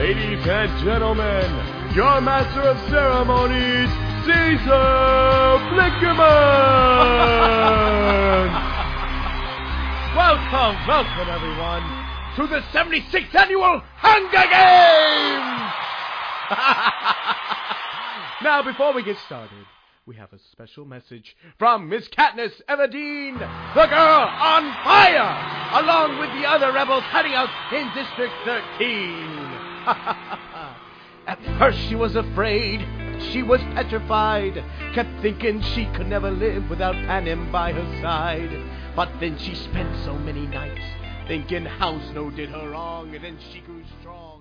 Ladies and gentlemen, your master of ceremonies, Caesar Blickerman! Welcome everyone, to the 76th Annual Hunger Games! Now, before we get started, we have a special message from Miss Katniss Everdeen, the girl on fire, along with the other rebels hiding out in District 13. At first she was afraid, she was petrified, kept thinking she could never live without Panem by her side. But then she spent so many nights thinking how Snow did her wrong, and then she grew strong.